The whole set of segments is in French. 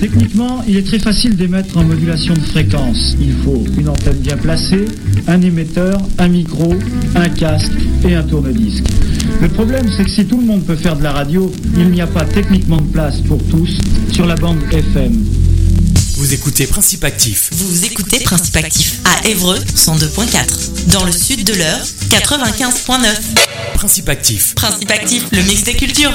Techniquement, il est très facile d'émettre en modulation de fréquence. Il faut une antenne bien placée, un émetteur, un micro, un casque et un tourne-disque. Le problème, c'est que si tout le monde peut faire de la radio, il n'y a pas techniquement de place pour tous sur la bande FM. Vous écoutez Principe Actif. Vous écoutez Principe Actif à Évreux 102.4. Dans le sud de l'Eure 95.9. Principe Actif. Principe Actif, le mix des cultures.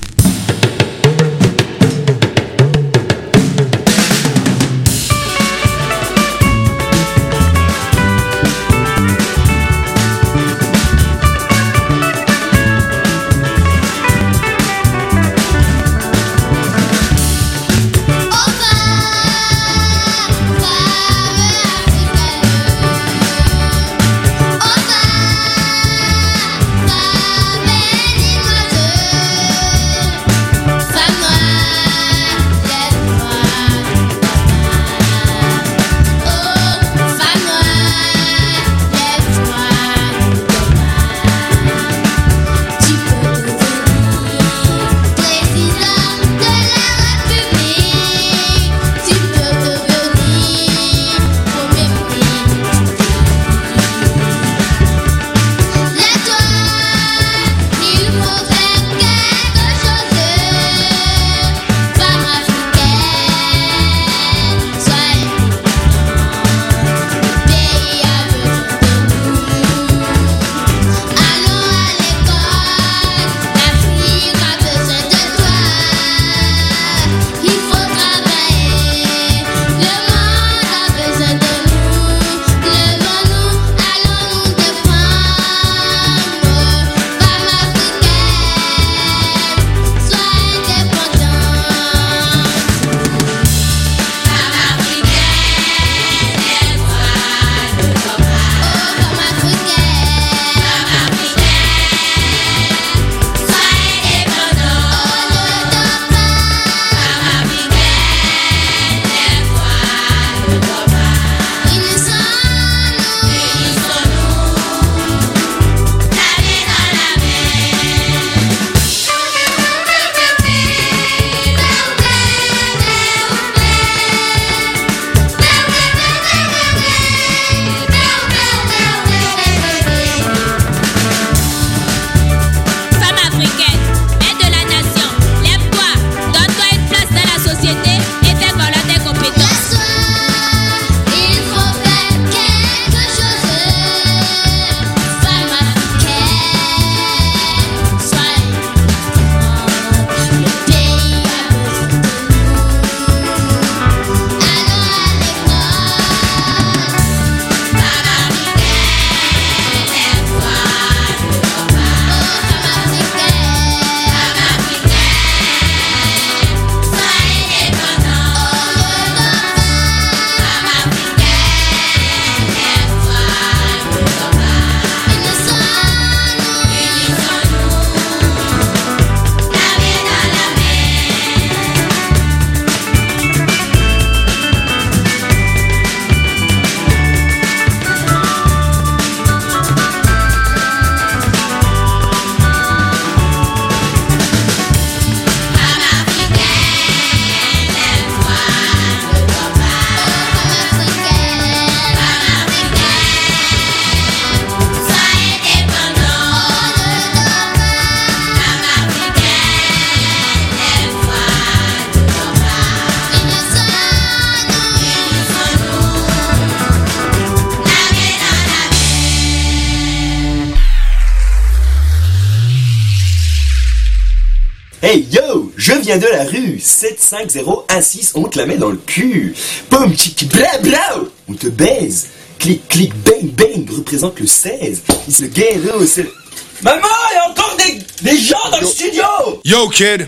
Hey yo, je viens de la rue 75016, on te la met dans le cul. Boum, tchik, bla bla, on te baise. Clic, clic, bang, bang, représente le 16. It's a gay, no, c'est... Maman, il y a encore des gens dans le studio. Yo, kid.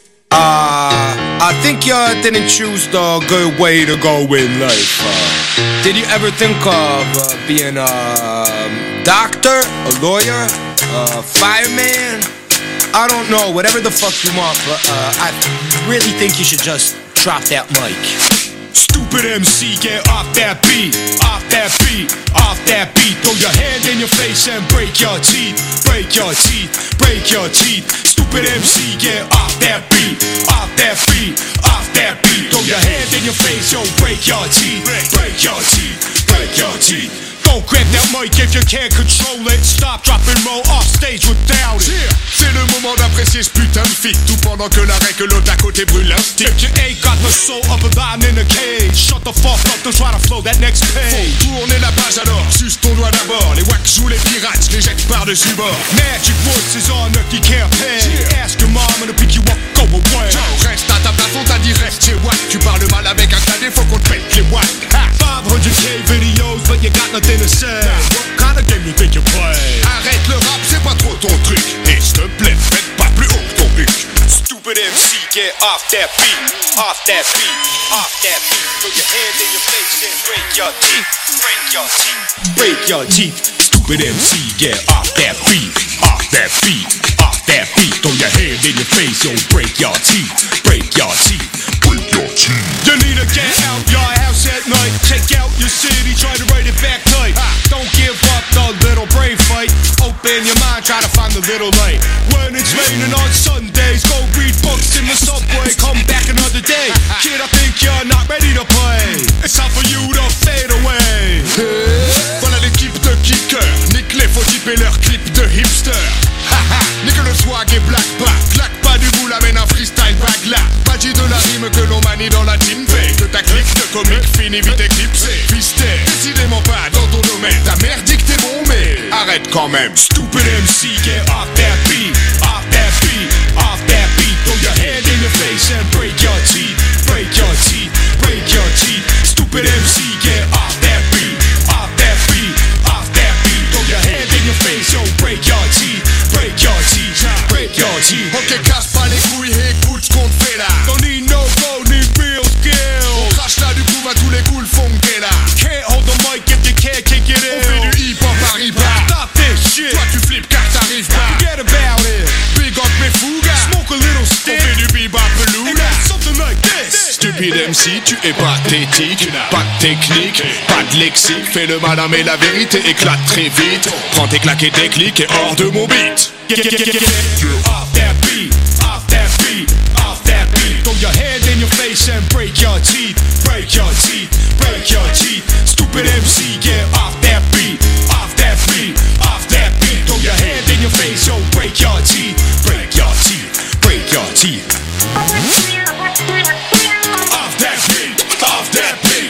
I think you didn't choose the good way to go in life. Did you ever think of being a doctor, a lawyer, a fireman? I don't know, whatever the fuck you want, but I really think you should just drop that mic. Stupid MC, get off that beat, off that beat, off that beat. Throw your hand in your face and break your teeth, break your teeth, break your teeth. Stupid MC, get off that beat, off that beat, off that beat. Throw your hand in your face, yo, break your teeth, break your teeth, break your teeth. Don't grab that mic if you can't control it. Stop, drop and roll off stage without it. C'est le moment d'apprécier ce putain de feat. Tout pendant que l'arrêt que l'autre à côté brûle un stick. If you ain't got the soul of a lion in a cage, shut the fuck up, don't try to flow that next page. Faut tourner la page alors, suce ton doigt d'abord. Les wax jouent les pirates, les jettent par-dessus bord. Magic voices on a qui can't pay. Ask your mom and pick you up, go away. Joe, reste à ta place, on t'a dit reste chez Watt. Tu parles mal avec un cadet, faut qu'on te pète les watts. 500K videos, but you got nothing to say. What kind of game you think you play? Arrête le rap, c'est pas trop ton truc. Et s'il te plaît, faites pas plus haut que ton buc. Stupid MC, get off that beat, off that beat, off that beat. Throw your hand in your face and break your teeth, break your teeth, break your teeth. Stupid MC, get off that beat, off that beat, off that beat. Throw your hand in your face, yo, break your teeth, break your teeth, break your teeth. You need to get out your house at night, check out your city, try to write it back tight. Don't give up the little brave fight. Open your mind, try to find the little light. When it's raining on Sundays, go read books in the subway. Come back another day. Kid, I think you're not ready to play. It's time for you to fade away. Voilà l'équipe de kickers. Nique les faux types et leurs clips de hipster. Haha, nique le swag et black back. Claque pas du bout, amène un freestyle back là. Pas dit de la rime que l'on manie dans la team V. Que ta clique de comique finit vite éclipsé. Fisté, décidément pas dans ton domaine. Ta mère dit que t'es bon mais arrête quand même. Stupid MC, get off that beat, off that beat, off that beat. Throw your hand in your face and break your teeth, break your teeth, break your teeth. Stupid MC, get off that beat, off that beat, off that beat. Throw your hand in your face, yo, break your teeth, break your teeth, break your teeth. Ok, casse pas les couilles, écoute ce qu'on te fait là. Don't need no go, need real skill. On crache là du coup, à tous les coups le font que là. Can't hold the mic if you can't kick it in. On fait du hip-hop à riba. Stop this shit. Toi tu flippes car t'arrives pas. Forget about it. Big up mes fougas. Smoke a little stick. On fait du bebop beluga. Something like this. Stupide MC, tu es pathétique. Pas de technique, pas de lexique. Fais le malin mais la vérité éclate très vite. Prends tes claques et tes clics et hors de mon beat. Get off that beat, off that beat, off that beat. Throw your hand in your face and break your teeth, break your teeth, break your teeth. Stupid MC, get off that beat, off that beat, off that beat. Throw your hand in your face, yo, break your teeth, break your teeth, break your teeth. Off that beat, off that beat.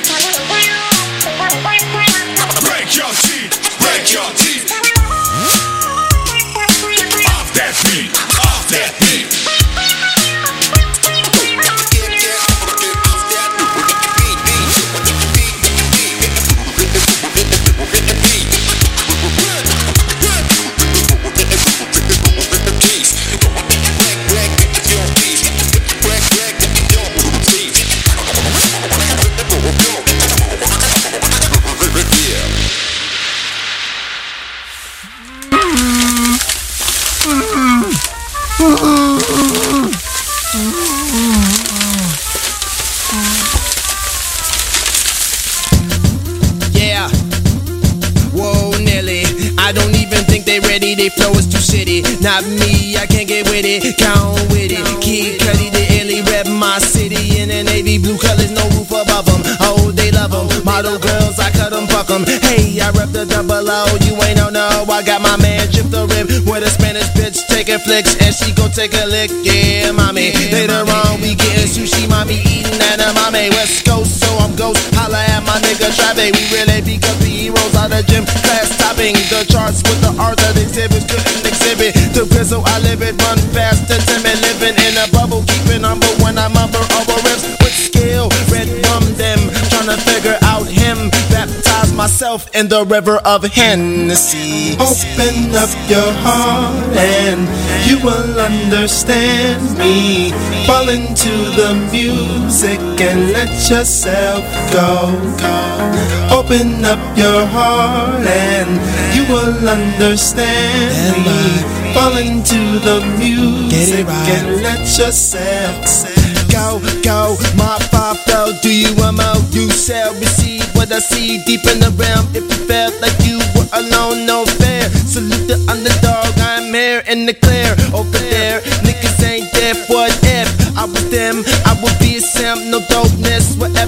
Break your teeth, break your teeth. Off that beat, off that beat. Yeah, whoa Nelly, I don't even think they ready, they flow is too shitty. Not me, I can't get with it, count with it. Kid Cudi, the illy rep my city. In the navy blue colors, no roof above them. Oh, they love them, model girls, I cut them, fuck them. Hey, I rep the double O, you ain't no, I got my man Chip the Rip with a Spanish bitch taking flicks. And she gon' take a lick, yeah, mommy. Later on, we getting sushi, mommy eating edamame. West Coast, so I'm ghost, holla at my nigga Travis. We really become the heroes out of gym class, topping the charts with the art that exhibits couldn't exhibit. The pistol, I live it, run fast, timid, living in a bubble, keeping number one, I'm over rips with skill. Red rum them, tryna figure out him. Baptize myself in the river of Hennessy. Open up your heart and you will understand me. Fall into the music and let yourself go. Open up your heart and you will understand me. Fall into the music and let yourself go, my pop flow. Do you more? You shall receive what I see deep in the realm. If you felt like you were alone, no fair. Salute the underdog, I'm here in the clear. Over there, niggas ain't there for if I was them, I would be a Sam, no dopeness, whatever.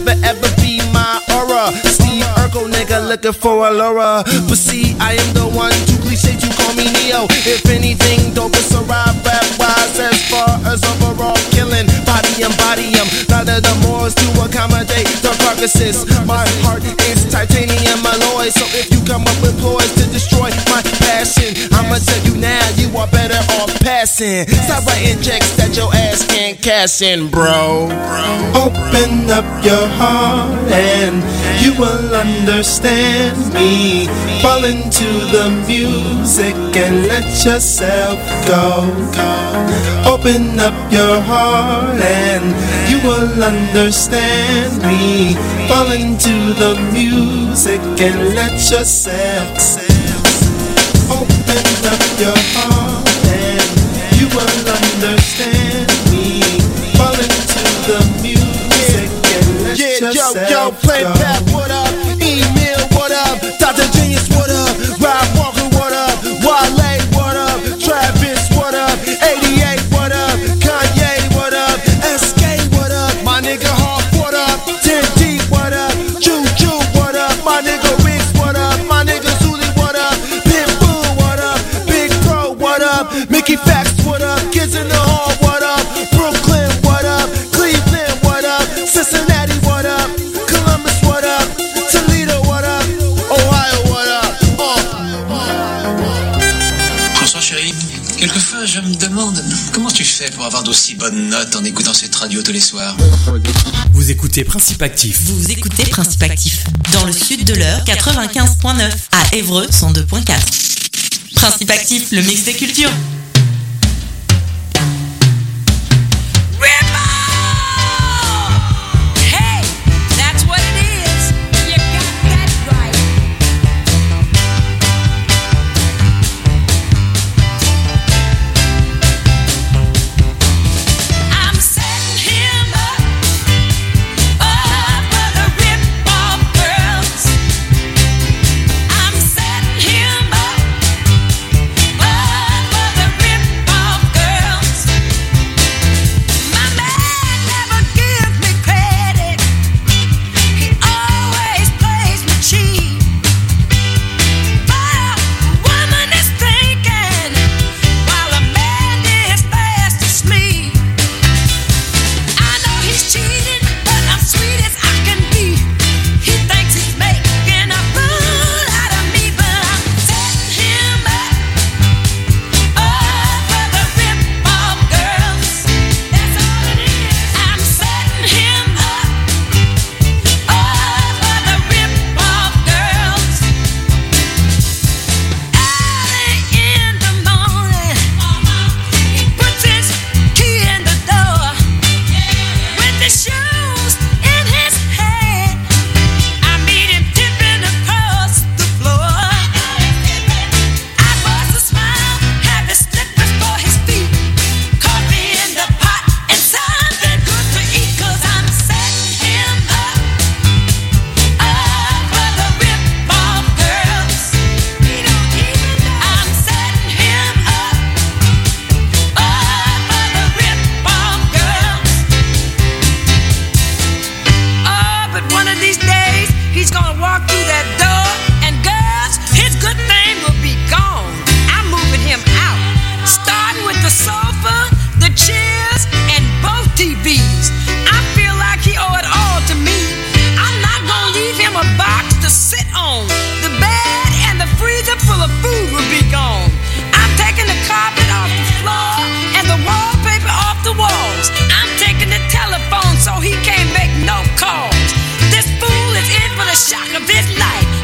looking for a Laura. But see, I am the one too cliche to call me Neo. If anything, dope is a rap wise. As far as overall killing, body 'em. None of the mores to accommodate the carcasses. My heart is titanium alloy. So if you come up with ploys to destroy my passion, I'ma tell you now, you are better off passing. Stop writing checks that your ass can't cash in, bro. Open up your heart and you will understand me. Fall into the music and let yourself go. Open up your heart and you will understand me. Fall into the music and let yourself. Open up your heart and you will understand me. Fall into the music and let yourself yo, play back, what up? Email, what up? Dr. Genius, what up? Rob Walker, what up? Wale, what up? Travis, what up? 88, what up? Kanye, what up? SK, what up? My nigga Hawk, what up? 10D, what up? Juju, what up? My nigga Riggs, what up? My nigga Zuli, what up? Pitbull, what up? Big Bro, what up? Mickey Fax, what up? Kids in the Hall, what up? Brooklyn, what up? Cleveland, what up? Cincinnati, what up? Columbus, what up? Toledo, what up? Ohio, what up? François chéri, quelquefois je me demande comment tu fais pour avoir d'aussi bonnes notes en écoutant cette radio tous les soirs. Vous écoutez Principe Actif. Vous écoutez Principe Actif. Dans le sud de l'heure, 95.9. À Évreux, 102.4. Principe Actif, le mix des cultures. Shock of this life.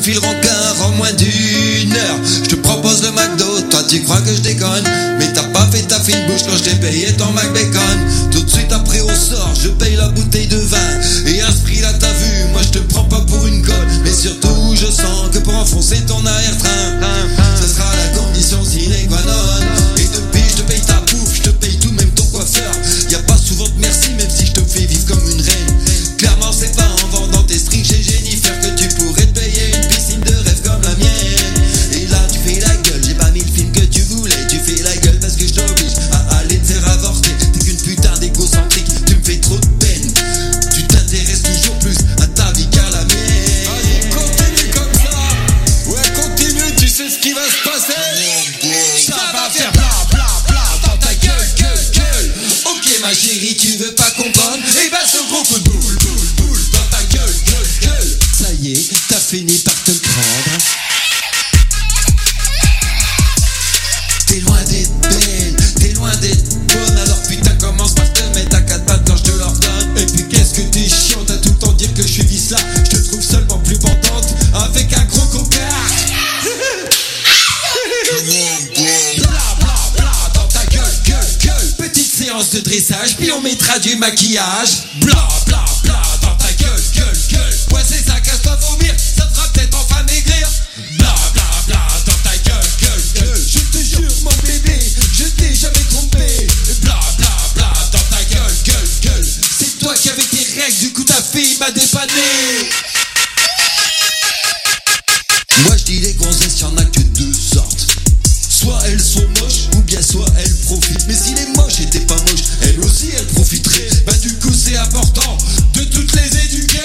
file rencard en moins d'une heure. Je te propose le McDo, toi tu crois que je déconne, mais t'as pas fait ta fine bouche quand je t'ai payé ton McBacon. Tout de suite après on sort, je paye la bouteille de vin, et à ce prix là t'as vu, moi je te prends pas pour une colle, mais surtout je sens que pour enfoncer ton arrière-train, ce sera la condition sine qua non. Et depuis je te paye ta bouffe, je te paye tout, même ton coiffeur. Y'a pas souvent de merci, même si je te fais vivre comme une reine. Clairement c'est pas en vendant tes strings chez Jennifer que tu pourrais te payer une piscine de rêve comme la mienne. Et là tu fais la gueule, j'ai pas mis le film que tu voulais. Tu fais la gueule parce que je t'oblige à aller te faire avorter. T'es qu'une putain d'égocentrique, tu me fais trop de peine. Tu t'intéresses toujours plus à ta vie qu'à la mienne. Vas-y continue comme ça, ouais continue, tu sais ce qui va se passer. Ça va faire bla bla bla dans ta gueule, gueule, gueule. Ok ma chérie, tu veux pas comprendre? Eh ben ce gros coup de boule, boule, boule dans ta gueule, gueule, gueule. Ça y est, t'as fini par te le prendre. T'es loin d'être belle, t'es loin d'être bonne. Alors putain commence par te mettre à quatre pattes quand je te l'ordonne. Et puis qu'est-ce que t'es chiante à tout le temps dire que je suis vice là. Je te trouve seulement plus bandante avec un gros cocard. Bla bla bla dans ta gueule, gueule, gueule. Petite séance de dressage, puis on mettra du maquillage. Bla bla bla dans ta gueule, gueule, gueule. Ouais c'est ça, casse-toi vomir, ça te fera peut-être enfin maigrir. Bla bla bla dans ta gueule, gueule, gueule. Je te jure mon bébé, je t'ai jamais trompé. Bla bla bla dans ta gueule, gueule, gueule. C'est toi qui avais tes règles, du coup ta fille m'a dépanné. Moi je dis les gonzesses, y'en a que deux sortes. Soit elles sont moches, ou bien soit elles profitent. Mais si les moches étaient pas moches, elles aussi elles profiteraient. Bah du coup c'est important de toutes les éduquer.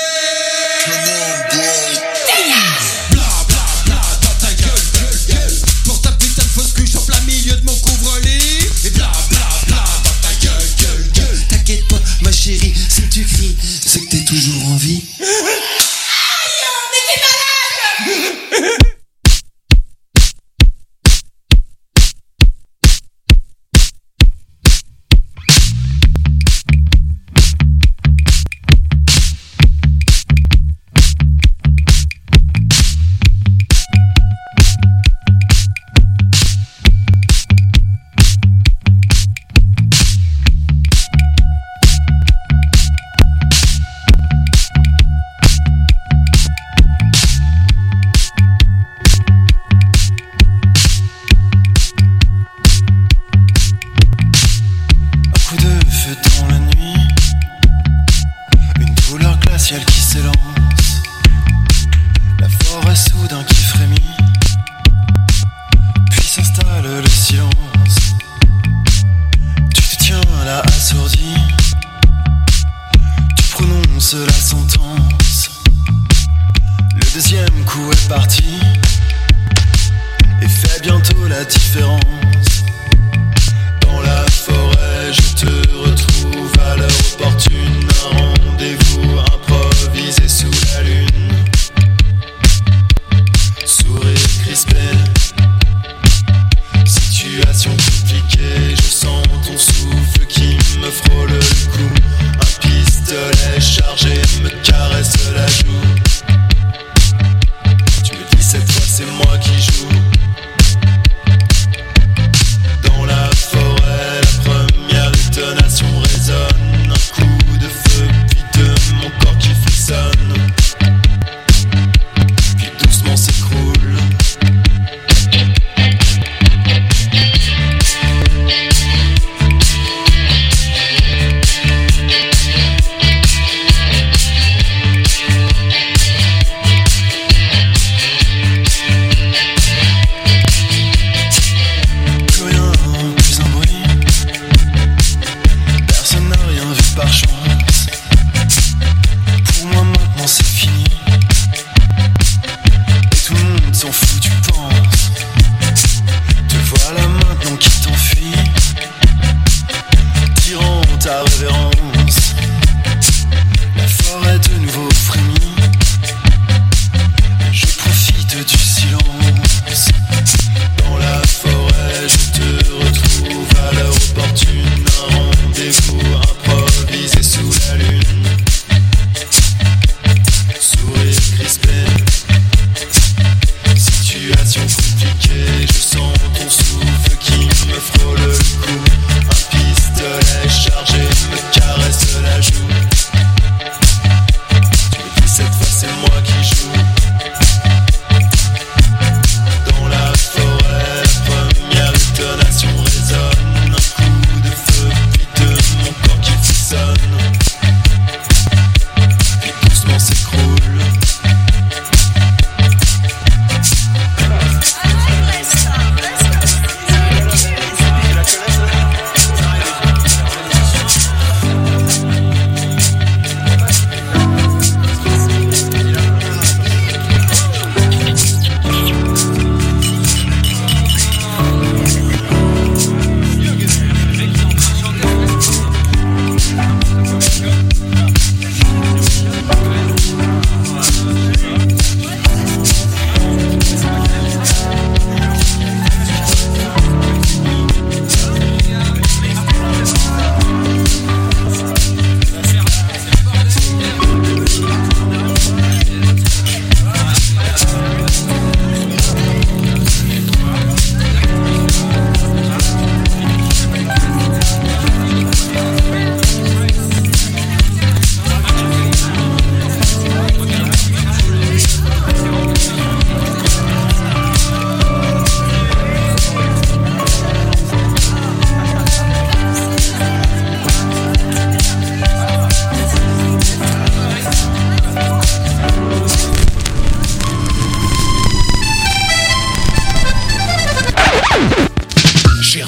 Bla bla bla dans ta gueule, gueule, gueule. Pour ta putain de fausse couche en plein milieu de mon couvre-lit. Et bla bla bla dans ta gueule, gueule, gueule. T'inquiète pas ma chérie, si tu cries, c'est que t'es toujours en vie.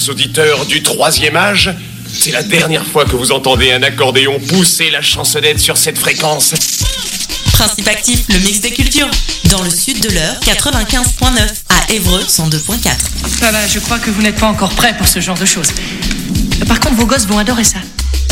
chers auditeurs du troisième âge, c'est la dernière fois que vous entendez un accordéon pousser la chansonnette sur cette fréquence. Principe actif, le mix des cultures. Dans le sud de l'heure, 95.9. À Évreux, 102.4. Voilà, je crois que vous n'êtes pas encore prêts pour ce genre de choses. Par contre, vos gosses vont adorer ça.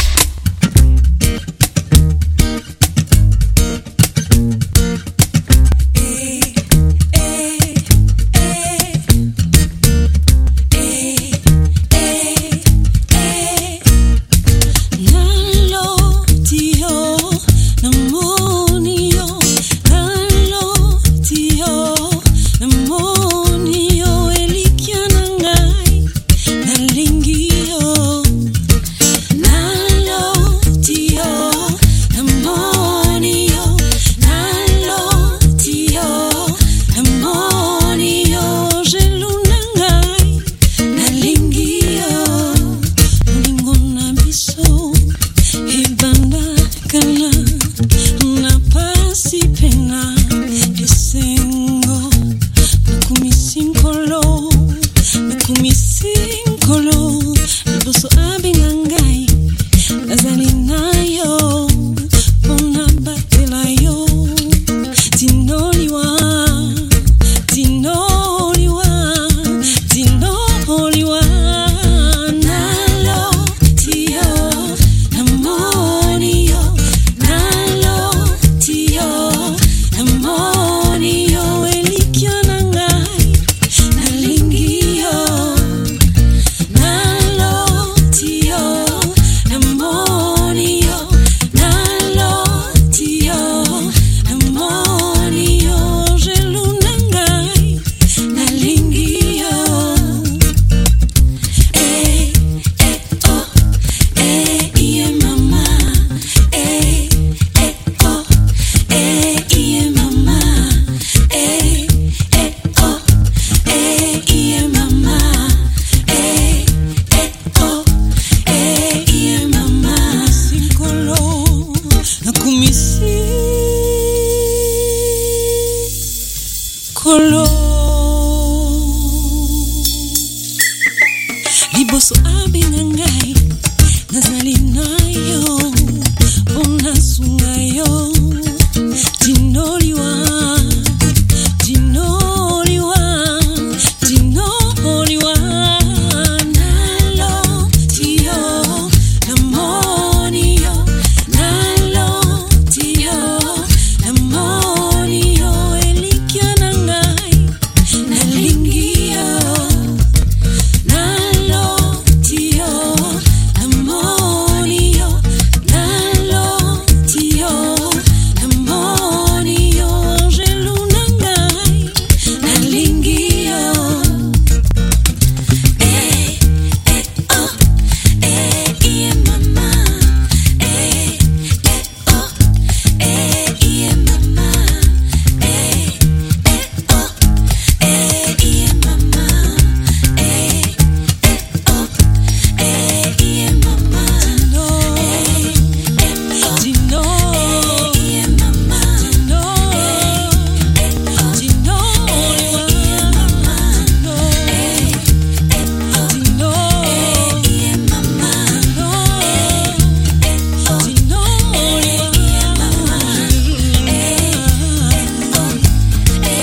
Liboso abingangai nazali nayo, unasungayo.